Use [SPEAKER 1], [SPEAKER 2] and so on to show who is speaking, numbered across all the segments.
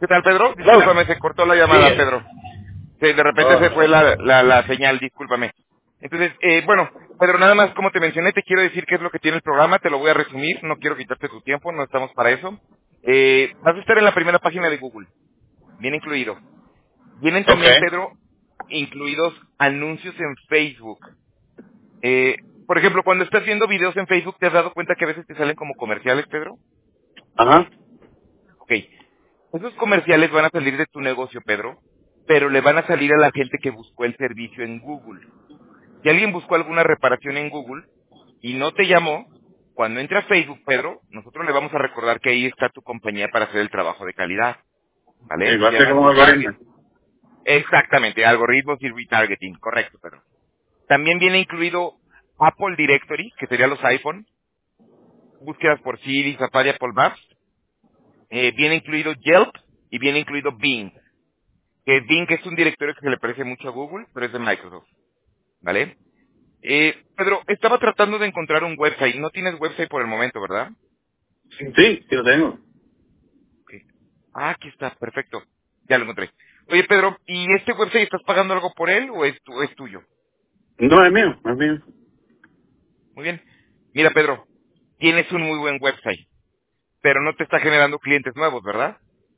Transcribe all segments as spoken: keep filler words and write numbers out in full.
[SPEAKER 1] ¿Qué tal, Pedro?
[SPEAKER 2] Hola.
[SPEAKER 1] Discúlpame, se cortó la llamada,
[SPEAKER 2] Sí.
[SPEAKER 1] Pedro. Sí, de repente se fue
[SPEAKER 2] Oh,
[SPEAKER 1] la, la, la señal, discúlpame. Entonces, eh, bueno, Pedro, nada más como te mencioné, te quiero decir qué es lo que tiene el programa, te lo voy a resumir, no quiero quitarte tu tiempo, no estamos para eso. Eh, vas a estar en la primera página de Google, bien incluido. Vienen
[SPEAKER 2] ok.
[SPEAKER 1] también, Pedro, incluidos anuncios en Facebook. Eh, por ejemplo, cuando estás viendo videos en Facebook, ¿te has dado cuenta que a veces te salen como comerciales, Pedro?
[SPEAKER 2] Ajá.
[SPEAKER 1] Ok. Esos comerciales van a salir de tu negocio, Pedro, pero le van a salir a la gente que buscó el servicio en Google. Si alguien buscó alguna reparación en Google y no te llamó, cuando entre a Facebook, Pedro, nosotros le vamos a recordar que ahí está tu compañía para hacer el trabajo de calidad,
[SPEAKER 2] Sí,
[SPEAKER 1] ¿vale?
[SPEAKER 2] va
[SPEAKER 1] Se
[SPEAKER 2] a ser
[SPEAKER 1] llaman
[SPEAKER 2] como
[SPEAKER 1] target.
[SPEAKER 2] algoritmo.
[SPEAKER 1] Exactamente, algoritmos y retargeting, correcto, Pedro. También viene incluido Apple Directory, que sería los iPhone, búsquedas por Siri, Safari, Apple Maps. Eh, viene incluido Yelp y viene incluido Bing. Que Bing es un directorio que se le parece mucho a Google, pero es de Microsoft, ¿vale? Eh, Pedro, estaba tratando de encontrar un website. No tienes website por el momento, ¿verdad?
[SPEAKER 2] Sí, sí, sí lo tengo.
[SPEAKER 1] Ok. Ah, aquí está, perfecto. Ya lo encontré. Oye, Pedro, ¿y este website estás pagando algo por él o es, tu- es tuyo?
[SPEAKER 2] No, es mío, es mío.
[SPEAKER 1] Muy bien. Mira, Pedro, tienes un muy buen website, pero no te está generando clientes nuevos, ¿verdad?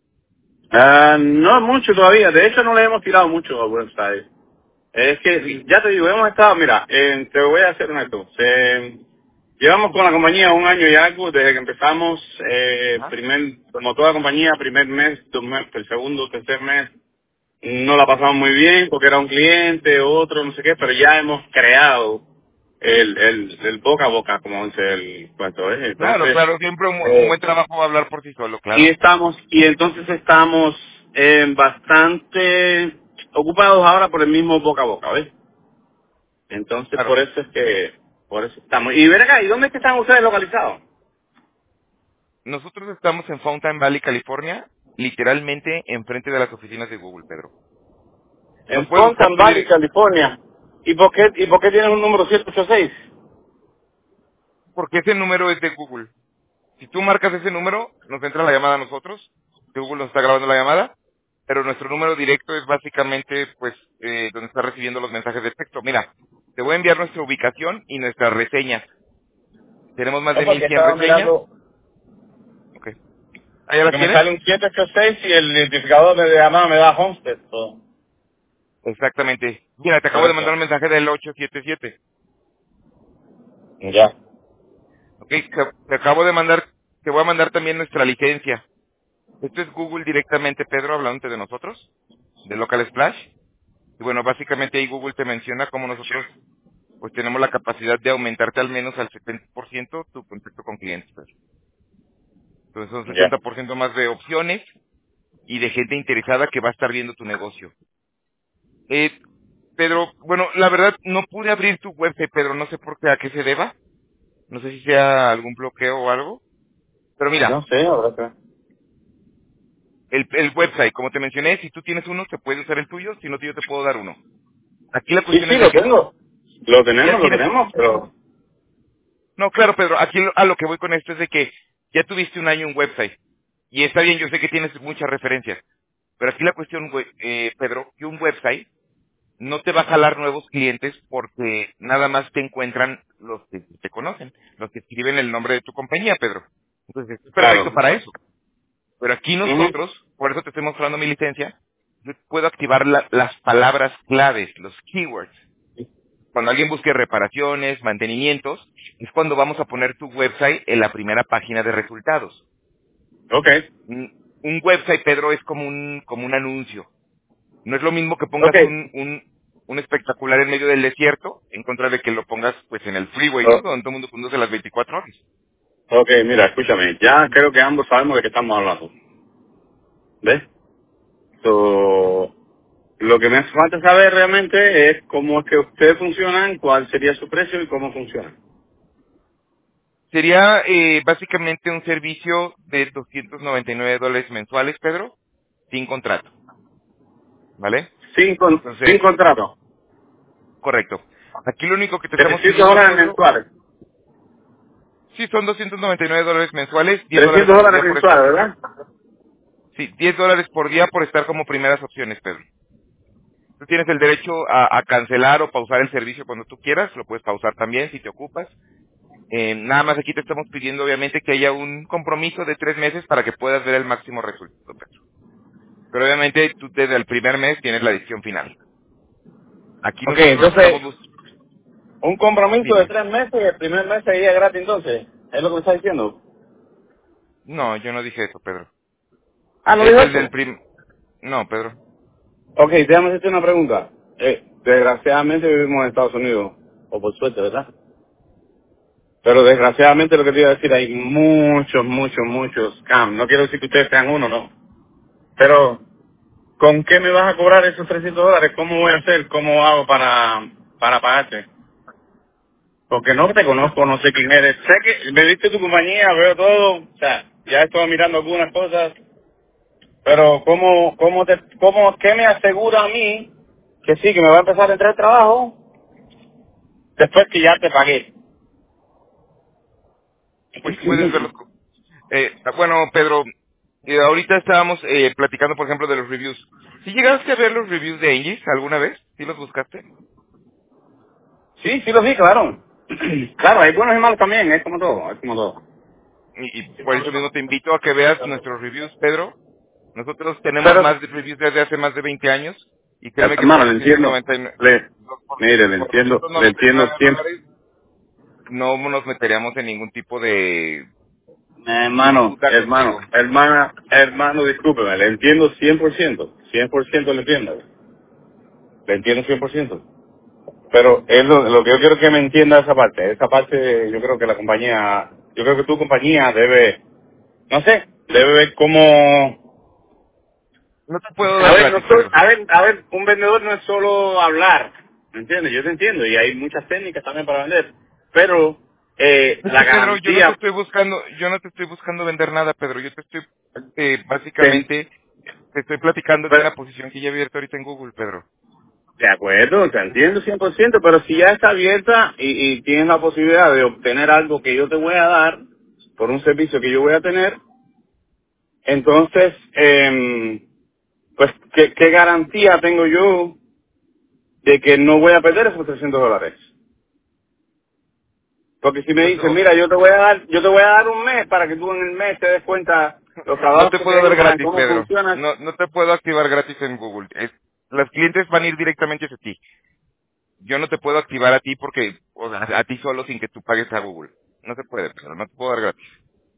[SPEAKER 2] Ah, no mucho todavía. De hecho, no le hemos tirado mucho al website. Es que, ya te digo, hemos estado, mira, eh, te voy a hacer un esto. Se- llevamos con la compañía un año y algo desde que empezamos, eh,
[SPEAKER 1] Ajá.
[SPEAKER 2] primer, como toda compañía, primer mes, dos mes, el segundo, tercer mes, no la pasamos muy bien porque era un cliente, otro, no sé qué, pero ya hemos creado el, el, el boca a boca, como dice el cuento, ¿eh?
[SPEAKER 1] Claro,
[SPEAKER 2] Entonces,
[SPEAKER 1] claro, siempre un, un
[SPEAKER 2] eh,
[SPEAKER 1] buen trabajo va a hablar por sí solo,
[SPEAKER 2] y
[SPEAKER 1] claro.
[SPEAKER 2] estamos, y entonces estamos eh, bastante ocupados ahora por el mismo boca a boca, ¿ves? Entonces,
[SPEAKER 1] Claro.
[SPEAKER 2] por eso es que, por eso estamos. Y ven acá, ¿y dónde es que están ustedes localizados?
[SPEAKER 1] Nosotros estamos en Fountain Valley, California, literalmente enfrente de las oficinas de Google, Pedro. Nos
[SPEAKER 2] En
[SPEAKER 1] puedes buscar
[SPEAKER 2] Fountain
[SPEAKER 1] tu
[SPEAKER 2] Valley,
[SPEAKER 1] dire-
[SPEAKER 2] California. ¿Y por qué, y por qué tienes un número siete ocho seis?
[SPEAKER 1] porque ese número es de Google. Si tú marcas ese número, nos entra la llamada a nosotros, que Google nos está grabando la llamada, pero nuestro número directo es básicamente, pues, eh, donde está recibiendo los mensajes de texto. Mira, te voy a enviar nuestra ubicación y nuestras reseñas. Tenemos más
[SPEAKER 2] No,
[SPEAKER 1] de mil
[SPEAKER 2] porque
[SPEAKER 1] cien
[SPEAKER 2] estaba
[SPEAKER 1] reseñas.
[SPEAKER 2] mirando,
[SPEAKER 1] Ok. ¿Ah, ya las
[SPEAKER 2] porque me
[SPEAKER 1] tienes?
[SPEAKER 2] sale un siete ocho seis y el identificador de llamada me da Homestead. So,
[SPEAKER 1] Exactamente. Mira, te
[SPEAKER 2] por
[SPEAKER 1] acabo de
[SPEAKER 2] eso.
[SPEAKER 1] mandar un mensaje del ocho siete siete.
[SPEAKER 2] Ya.
[SPEAKER 1] Ok, te, te acabo de mandar, te voy a mandar también nuestra licencia. Esto es Google directamente, Pedro, hablándote de nosotros, de Local Splash. Y bueno, básicamente ahí Google te menciona cómo nosotros pues tenemos la capacidad de aumentarte al menos al setenta por ciento tu contacto con clientes. Pedro. Entonces son
[SPEAKER 2] Ya.
[SPEAKER 1] setenta por ciento más de opciones y de gente interesada que va a estar viendo tu negocio. Eh, Pedro, bueno, la verdad no pude abrir tu website, Pedro, no sé por qué, a qué se deba. No sé si sea algún bloqueo o algo. Pero mira,
[SPEAKER 2] No sé, ahora que...
[SPEAKER 1] el, el website, como te mencioné, si tú tienes uno, se puede usar el tuyo, si no, yo te puedo dar uno. Aquí la
[SPEAKER 2] Sí,
[SPEAKER 1] cuestión
[SPEAKER 2] sí,
[SPEAKER 1] es de
[SPEAKER 2] lo
[SPEAKER 1] que
[SPEAKER 2] tengo. Lo
[SPEAKER 1] ya
[SPEAKER 2] tenemos, lo
[SPEAKER 1] tienes...
[SPEAKER 2] tenemos, pero...
[SPEAKER 1] No, claro, Pedro, aquí lo- a lo que voy con esto es de que ya tuviste un año un website. Y está bien, yo sé que tienes muchas referencias. Pero aquí la cuestión, güey, eh, Pedro, que un website no te va a jalar nuevos clientes porque nada más te encuentran los que te conocen, los que escriben el nombre de tu compañía, Pedro. Entonces, es perfecto
[SPEAKER 2] Claro.
[SPEAKER 1] para eso. Pero aquí
[SPEAKER 2] Ujú.
[SPEAKER 1] nosotros, por eso te estoy mostrando mi licencia, yo puedo activar la- las palabras claves, los keywords. Cuando alguien busque reparaciones, mantenimientos, es cuando vamos a poner tu website en la primera página de resultados.
[SPEAKER 2] Ok.
[SPEAKER 1] Un, un website, Pedro, es como un, como un anuncio. No es lo mismo que pongas
[SPEAKER 2] Ok.
[SPEAKER 1] un, un, un espectacular en medio del desierto, en contra de que lo pongas pues en el freeway, ¿no?
[SPEAKER 2] Oh,
[SPEAKER 1] Donde todo el mundo conduce las veinticuatro horas.
[SPEAKER 2] ok, mira, escúchame. Ya creo que ambos sabemos de qué estamos hablando. ¿Ves? So, lo que me hace falta saber realmente es cómo es que ustedes funcionan, cuál sería su precio y cómo funcionan.
[SPEAKER 1] Sería eh, básicamente un servicio de doscientos noventa y nueve dólares mensuales, Pedro, sin contrato, ¿vale?
[SPEAKER 2] Sin, con-
[SPEAKER 1] Entonces,
[SPEAKER 2] sin contrato.
[SPEAKER 1] correcto. Aquí lo único que te estamos
[SPEAKER 2] trescientos
[SPEAKER 1] pidiendo,
[SPEAKER 2] dólares
[SPEAKER 1] Pedro,
[SPEAKER 2] mensuales.
[SPEAKER 1] sí son doscientos noventa y nueve dólares mensuales, diez dólares
[SPEAKER 2] trescientos
[SPEAKER 1] por
[SPEAKER 2] dólares
[SPEAKER 1] día por
[SPEAKER 2] mensuales,
[SPEAKER 1] espacio.
[SPEAKER 2] ¿verdad?
[SPEAKER 1] Sí, diez dólares por día por estar como primeras opciones, Pedro. Tú tienes el derecho a, a cancelar o pausar el servicio cuando tú quieras, lo puedes pausar también si te ocupas. Eh, nada más aquí te estamos pidiendo obviamente que haya un compromiso de tres meses para que puedas ver el máximo resultado, Pedro. Pero obviamente tú desde el primer mes tienes la decisión final. Aquí
[SPEAKER 2] Ok,
[SPEAKER 1] nosotros
[SPEAKER 2] entonces,
[SPEAKER 1] estamos bus-
[SPEAKER 2] un compromiso de
[SPEAKER 1] dime.
[SPEAKER 2] tres meses y el primer mes sería gratis entonces. ¿Es lo que me está diciendo?
[SPEAKER 1] No, yo no dije eso, Pedro.
[SPEAKER 2] Ah, ¿no
[SPEAKER 1] Es
[SPEAKER 2] dijo
[SPEAKER 1] el del
[SPEAKER 2] eso?
[SPEAKER 1] prim... No, Pedro.
[SPEAKER 2] Ok, déjame hacerte una pregunta. Eh, desgraciadamente vivimos en Estados Unidos, o por suerte, ¿verdad? Pero desgraciadamente lo que te iba a decir, hay muchos, muchos, muchos scams. No quiero decir que ustedes sean uno, ¿no? Pero, ¿con qué me vas a cobrar esos trescientos dólares? ¿Cómo voy a hacer? ¿Cómo hago para, para pagarte? Porque no te
[SPEAKER 1] Pues,
[SPEAKER 2] conozco, no sé quién eres. Sé que me diste tu compañía, veo todo, o sea, ya estoy mirando algunas cosas, pero ¿cómo, cómo te, cómo, qué me asegura a mí que sí, que me va a empezar a entrar trabajo después que ya te pagué?
[SPEAKER 1] pues puedes verlos. co- Eh, bueno, Pedro, eh, ahorita estábamos eh, platicando, por ejemplo, de los reviews. ¿Sí llegaste a ver los reviews de Angie alguna vez? ¿Sí los buscaste?
[SPEAKER 2] Sí, sí lo vi, claro. Claro, hay buenos y malos también, es como todo, es como todo.
[SPEAKER 1] Y, y por eso mismo te invito a que veas nuestros reviews, Pedro. Nosotros tenemos
[SPEAKER 2] Pero,
[SPEAKER 1] más de reviews desde hace más de veinte años y créeme que por
[SPEAKER 2] hermano, le
[SPEAKER 1] doscientos
[SPEAKER 2] entiendo,
[SPEAKER 1] noventa y nueve,
[SPEAKER 2] le,
[SPEAKER 1] por,
[SPEAKER 2] mire, le
[SPEAKER 1] por
[SPEAKER 2] entiendo,
[SPEAKER 1] doscientos
[SPEAKER 2] le
[SPEAKER 1] noventa y
[SPEAKER 2] entiendo
[SPEAKER 1] nueve
[SPEAKER 2] siempre.
[SPEAKER 1] dólares no nos meteríamos en ningún tipo de
[SPEAKER 2] Hermano,
[SPEAKER 1] disputa
[SPEAKER 2] hermano,
[SPEAKER 1] contigo.
[SPEAKER 2] hermana, hermano, discúlpeme, le entiendo cien por ciento, cien por ciento le entiendo, le entiendo cien por ciento. Pero es lo, lo que yo quiero que me entienda esa parte, esa parte yo creo que la compañía, yo creo que tu compañía debe, no sé, debe ver cómo,
[SPEAKER 1] No te puedo
[SPEAKER 2] a
[SPEAKER 1] dar
[SPEAKER 2] ver, no
[SPEAKER 1] gratis,
[SPEAKER 2] soy-
[SPEAKER 1] Pedro.
[SPEAKER 2] a ver, a ver, un vendedor no es solo hablar, ¿me entiendes? Yo te entiendo y hay muchas técnicas también para vender, pero eh,
[SPEAKER 1] Es
[SPEAKER 2] la
[SPEAKER 1] que, Pedro, yo no te
[SPEAKER 2] garantía,
[SPEAKER 1] estoy buscando, yo no te estoy buscando vender nada, Pedro. Yo te estoy, eh,
[SPEAKER 2] te-
[SPEAKER 1] básicamente, te estoy platicando de
[SPEAKER 2] pero-
[SPEAKER 1] una posición que ya he abierto ahorita en Google, Pedro.
[SPEAKER 2] de acuerdo, te entiendo cien por ciento, pero si ya está abierta y, y tienes la posibilidad de obtener algo que yo te voy a dar por un servicio que yo voy a tener, entonces, em, pues, ¿qué, ¿qué garantía tengo yo de que no voy a perder esos trescientos dólares? Porque si me
[SPEAKER 1] Pues
[SPEAKER 2] dicen,
[SPEAKER 1] no,
[SPEAKER 2] mira, yo te voy a dar, yo te voy a dar un mes para que tú en el mes te des cuenta los
[SPEAKER 1] no
[SPEAKER 2] trabajos
[SPEAKER 1] te
[SPEAKER 2] que te
[SPEAKER 1] puedo
[SPEAKER 2] he
[SPEAKER 1] dar
[SPEAKER 2] hecho,
[SPEAKER 1] gratis,
[SPEAKER 2] cómo
[SPEAKER 1] Pedro.
[SPEAKER 2] funcionas.
[SPEAKER 1] No, no te puedo activar gratis en Google. Es, los clientes van a ir directamente hacia ti. Yo no te puedo activar a ti porque, o sea, a ti solo sin que tú pagues a Google. No se puede, Pedro. No te puedo dar gratis.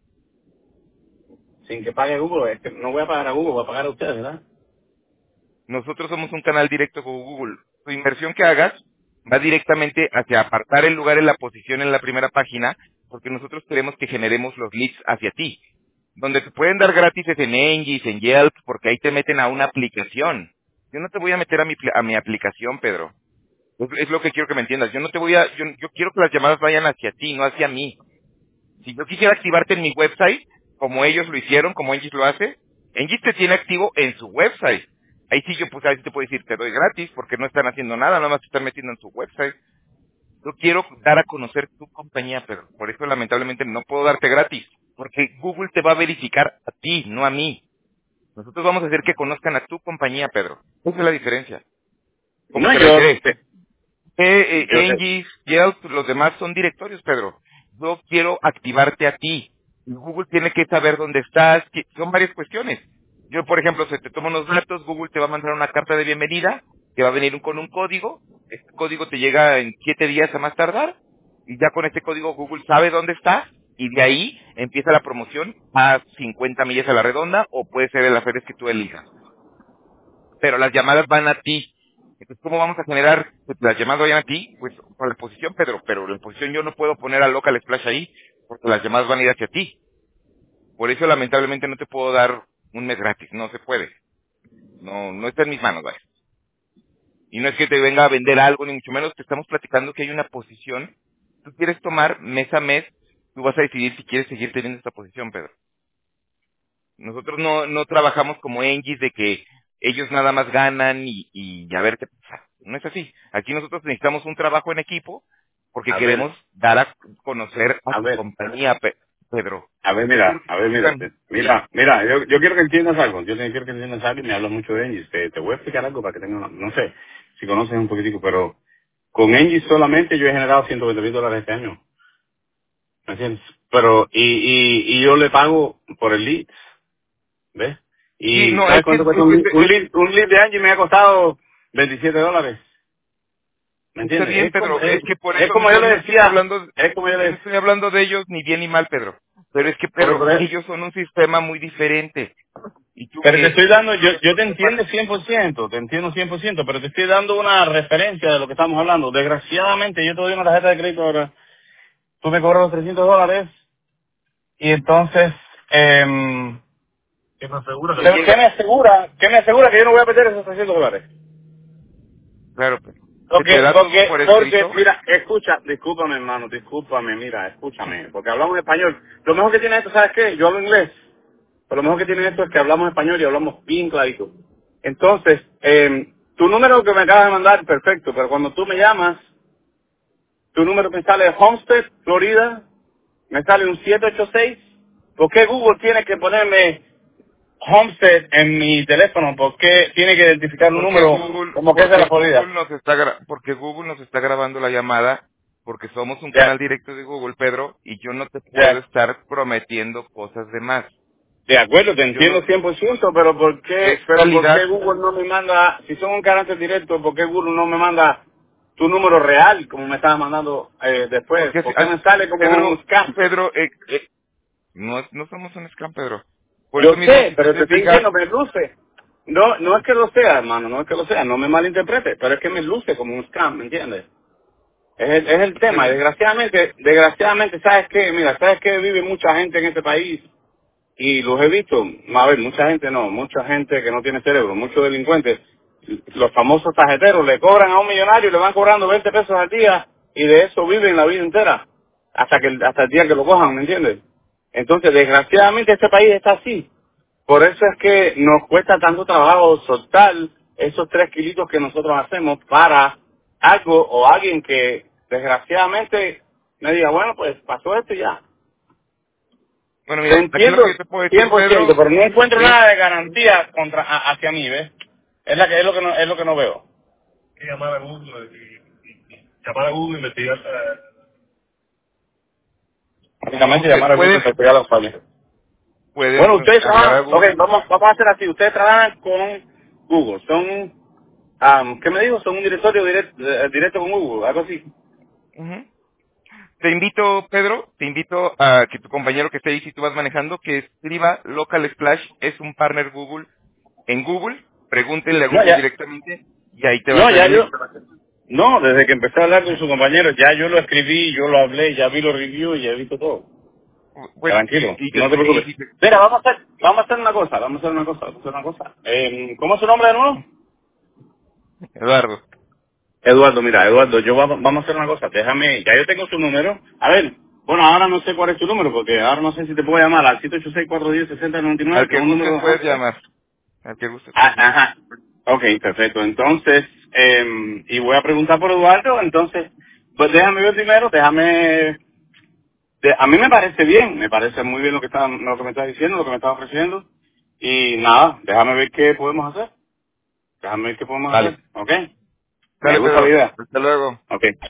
[SPEAKER 2] Sin que pague Google, es que no voy a pagar a Google, voy a pagar a ustedes, ¿verdad?
[SPEAKER 1] Nosotros somos un canal directo con Google. Tu inversión que hagas va directamente hacia apartar el lugar en la posición en la primera página, porque nosotros queremos que generemos los leads hacia ti. Donde te pueden dar gratis es en Engis, en Yelp, porque ahí te meten a una aplicación. Yo no te voy a meter a mi, pl- a mi aplicación, Pedro. Es, es lo que quiero que me entiendas. Yo no te voy a, yo, yo quiero que las llamadas vayan hacia ti, no hacia mí. Si yo quisiera activarte en mi website, como ellos lo hicieron, como Engis lo hace, Engis te tiene activo en su website. Ahí sí yo pues ahí sí te puedo decir, te doy gratis, porque no están haciendo nada, nada más te están metiendo en su website. Yo quiero dar a conocer tu compañía, pero por eso lamentablemente no puedo darte gratis, porque Google te va a verificar a ti, no a mí. Nosotros vamos a hacer que conozcan a tu compañía, Pedro. Esa es la diferencia. Como
[SPEAKER 2] No,
[SPEAKER 1] te
[SPEAKER 2] yo,
[SPEAKER 1] reiteré, eh,
[SPEAKER 2] yo
[SPEAKER 1] eh,
[SPEAKER 2] sé.
[SPEAKER 1] Engis, Yelp, los demás son directorios, Pedro. Yo quiero activarte a ti. Y Google tiene que saber dónde estás. que- Son varias cuestiones. Yo, por ejemplo, si te tomo unos datos, Google te va a mandar una carta de bienvenida que va a venir con un código. Este código te llega en siete días a más tardar. Y ya con este código Google sabe dónde estás. Y de ahí empieza la promoción a cincuenta millas a la redonda o puede ser en las redes que tú elijas, pero las llamadas van a ti. Entonces, ¿cómo vamos a generar que las llamadas vayan a ti? Pues por la posición, Pedro, pero la posición yo no puedo poner a local splash ahí, porque las llamadas van a ir hacia ti. Por eso, lamentablemente, no te puedo dar un mes gratis, no se puede. No, no está en mis manos, vaya. Y no es que te venga a vender algo, ni mucho menos, te estamos platicando que hay una posición. Tú quieres tomar mes a mes, tú vas a decidir si quieres seguir teniendo esta posición, Pedro. Nosotros no, no trabajamos como Engis de que ellos nada más ganan y, y a ver qué pasa. No es así. Aquí nosotros necesitamos un trabajo en equipo porque
[SPEAKER 2] A ver,
[SPEAKER 1] queremos dar a conocer a
[SPEAKER 2] a
[SPEAKER 1] tu
[SPEAKER 2] ver,
[SPEAKER 1] compañía. Pe- Pedro.
[SPEAKER 2] A ver,
[SPEAKER 1] Yo quiero
[SPEAKER 2] mira,
[SPEAKER 1] que
[SPEAKER 2] a
[SPEAKER 1] te
[SPEAKER 2] ver, mira,
[SPEAKER 1] digan,
[SPEAKER 2] te- mira, mira, yo, yo quiero que entiendas algo, yo te- quiero que entiendas algo y me hablas mucho de Engis, te, te voy a explicar algo para que tengas, una- no sé, si conoces un poquitico, pero con Engis solamente yo he generado ciento veinte mil dólares este año, ¿me entiendes? Pero, y, y, y yo le pago por el lead, ¿ves?
[SPEAKER 1] sí,
[SPEAKER 2] Y
[SPEAKER 1] no,
[SPEAKER 2] ¿sabes
[SPEAKER 1] es que,
[SPEAKER 2] cuánto cuesta
[SPEAKER 1] es
[SPEAKER 2] un
[SPEAKER 1] que,
[SPEAKER 2] lead? Un
[SPEAKER 1] eh,
[SPEAKER 2] lead, un lead de Engis me ha costado veintisiete dólares, ¿me
[SPEAKER 1] está
[SPEAKER 2] entiendes?
[SPEAKER 1] bien,
[SPEAKER 2] Es como,
[SPEAKER 1] Pedro,
[SPEAKER 2] es,
[SPEAKER 1] es que por
[SPEAKER 2] es
[SPEAKER 1] eso,
[SPEAKER 2] como yo
[SPEAKER 1] yo
[SPEAKER 2] le
[SPEAKER 1] no estoy
[SPEAKER 2] decía,
[SPEAKER 1] hablando,
[SPEAKER 2] es como yo
[SPEAKER 1] yo
[SPEAKER 2] le
[SPEAKER 1] no
[SPEAKER 2] decía,
[SPEAKER 1] estoy hablando de ellos ni bien ni mal, Pedro. Pero es que,
[SPEAKER 2] por,
[SPEAKER 1] Pedro,
[SPEAKER 2] por eso.
[SPEAKER 1] ellos son un sistema muy diferente. Y tú
[SPEAKER 2] Pero te
[SPEAKER 1] que,
[SPEAKER 2] estoy dando, yo, yo te
[SPEAKER 1] que
[SPEAKER 2] entiendo cien por ciento, te entiendo cien por ciento, pero te estoy dando una referencia de lo que estamos hablando. Desgraciadamente, yo te doy una tarjeta de crédito ahora, tú me cobras los trescientos dólares y entonces, eh, ¿qué me asegura? que- ¿Qué, qué me asegura? ¿Qué me asegura que yo no voy a perder esos trescientos dólares?
[SPEAKER 1] claro, Pedro, se te
[SPEAKER 2] Porque,
[SPEAKER 1] da todo
[SPEAKER 2] porque,
[SPEAKER 1] por
[SPEAKER 2] porque,
[SPEAKER 1] escrito.
[SPEAKER 2] mira, escucha, discúlpame hermano, discúlpame, mira, escúchame, porque hablamos español. Lo mejor que tiene esto, ¿sabes qué? Yo hablo inglés. Pero lo mejor que tiene esto es que hablamos español y hablamos bien clarito. Entonces, eh, tu número que me acabas de mandar, perfecto, pero cuando tú me llamas, tu número me sale Homestead, Florida, me sale un siete ocho seis. ¿Por qué Google tiene que ponerme Homestead en mi teléfono? ¿Por qué tiene que identificar un
[SPEAKER 1] Porque
[SPEAKER 2] número
[SPEAKER 1] Google,
[SPEAKER 2] como que es de
[SPEAKER 1] porque
[SPEAKER 2] la Florida?
[SPEAKER 1] Google nos está gra- porque Google nos está grabando la llamada, porque somos un
[SPEAKER 2] Ya,
[SPEAKER 1] canal directo de Google, Pedro, y yo no te puedo
[SPEAKER 2] ya.
[SPEAKER 1] estar prometiendo cosas de más.
[SPEAKER 2] De acuerdo, te
[SPEAKER 1] Yo no,
[SPEAKER 2] entiendo cien por ciento, pero ¿por
[SPEAKER 1] es
[SPEAKER 2] qué, pero por qué
[SPEAKER 1] calidad,
[SPEAKER 2] Google no me manda, si son un carácter directo, ¿por qué Google no me manda tu número real, como me estaba mandando eh, después?
[SPEAKER 1] porque si-
[SPEAKER 2] ¿Por qué
[SPEAKER 1] ah,
[SPEAKER 2] me sale como un
[SPEAKER 1] Pedro,
[SPEAKER 2] scam?
[SPEAKER 1] Pedro, eh, eh, no, no somos un scam, Pedro. Por
[SPEAKER 2] Yo
[SPEAKER 1] eso mismo,
[SPEAKER 2] sé,
[SPEAKER 1] si tú
[SPEAKER 2] pero
[SPEAKER 1] te
[SPEAKER 2] te estoy
[SPEAKER 1] fijas,
[SPEAKER 2] diciendo, me luce. No, no es que lo sea, hermano, no es que lo sea, no me malinterprete, pero es que me luce como un scam, ¿me entiendes? Es el, es el tema,
[SPEAKER 1] pero,
[SPEAKER 2] desgraciadamente, desgraciadamente, ¿sabes qué? Mira, ¿sabes qué? Vive mucha gente en este país y los he visto, a ver, mucha gente no, mucha gente que no tiene cerebro, muchos delincuentes, los famosos tarjeteros, le cobran a un millonario y le van cobrando veinte pesos al día y de eso viven la vida entera, hasta que el- hasta el día que lo cojan, ¿me entiendes? Entonces, desgraciadamente este país está así. Por eso es que nos cuesta tanto trabajo soltar esos tres kilitos que nosotros hacemos para algo o alguien que desgraciadamente me diga, bueno, pues pasó esto y ya.
[SPEAKER 1] bueno,
[SPEAKER 2] Te
[SPEAKER 1] mira, aquí lo
[SPEAKER 2] entiendo
[SPEAKER 1] que yo te puedo decir,
[SPEAKER 2] cien por ciento,
[SPEAKER 1] Pedro,
[SPEAKER 2] pero no encuentro
[SPEAKER 1] es,
[SPEAKER 2] nada de garantía contra a- hacia mí, ¿ves? Es la que es lo que no es lo que no veo. Que llamar a Google y, y- y llamar a Google e investigar. eh, Básicamente
[SPEAKER 1] ok,
[SPEAKER 2] llamar a Google e
[SPEAKER 1] pueden,
[SPEAKER 2] investigar los fallos.
[SPEAKER 1] pueden
[SPEAKER 2] Bueno, ustedes
[SPEAKER 1] hablar a
[SPEAKER 2] trabajan, ok,
[SPEAKER 1] Google.
[SPEAKER 2] vamos, vamos a hacer así, ustedes trabajan con Google, son, am, ¿qué me dijo? Son un directorio direct- eh, directo con Google, algo así.
[SPEAKER 1] Ujú. Te invito, Pedro, te invito a que tu compañero que esté ahí, si tú vas manejando, que escriba Local Splash, es un partner Google en Google, pregúntenle a
[SPEAKER 2] No,
[SPEAKER 1] Google
[SPEAKER 2] ya,
[SPEAKER 1] directamente y ahí te va a
[SPEAKER 2] no, ya
[SPEAKER 1] salir.
[SPEAKER 2] yo, no, desde que empecé a hablar con su compañero, ya yo lo escribí, yo lo hablé, ya vi los reviews y ya he visto todo.
[SPEAKER 1] Bueno,
[SPEAKER 2] Tranquilo,
[SPEAKER 1] y, te,
[SPEAKER 2] no te
[SPEAKER 1] y
[SPEAKER 2] preocupes.
[SPEAKER 1] si te-
[SPEAKER 2] Mira, vamos a hacer, vamos a hacer una cosa, vamos a hacer una cosa, vamos a hacer una cosa. Eh, ¿Cómo es su nombre de nuevo?
[SPEAKER 1] Eduardo,
[SPEAKER 2] Eduardo, mira, Eduardo, yo va- vamos a hacer una cosa, déjame, ya yo tengo su número. A ver, bueno, ahora no sé cuál es tu número, porque ahora no sé si te puedo llamar al siete ocho seis, cuatro uno cero, seis cero nueve nueve,
[SPEAKER 1] al
[SPEAKER 2] que es
[SPEAKER 1] que
[SPEAKER 2] un número
[SPEAKER 1] gustes
[SPEAKER 2] de
[SPEAKER 1] puedes
[SPEAKER 2] Homestead.
[SPEAKER 1] llamar, al que gustes
[SPEAKER 2] Ah,
[SPEAKER 1] puedes llamar.
[SPEAKER 2] ajá. Ok, perfecto. Entonces, eh, y voy a preguntar por Eduardo, entonces, pues déjame ver primero, déjame... de- a mí me parece bien, me parece muy bien lo que, está, lo que me estás diciendo, lo que me estás ofreciendo. Y nada, déjame ver qué podemos hacer. Déjame ver qué podemos hacer,
[SPEAKER 1] Vale,
[SPEAKER 2] ¿ok? Me
[SPEAKER 1] dale
[SPEAKER 2] gusta la
[SPEAKER 1] Pedro,
[SPEAKER 2] idea.
[SPEAKER 1] hasta luego.
[SPEAKER 2] Ok.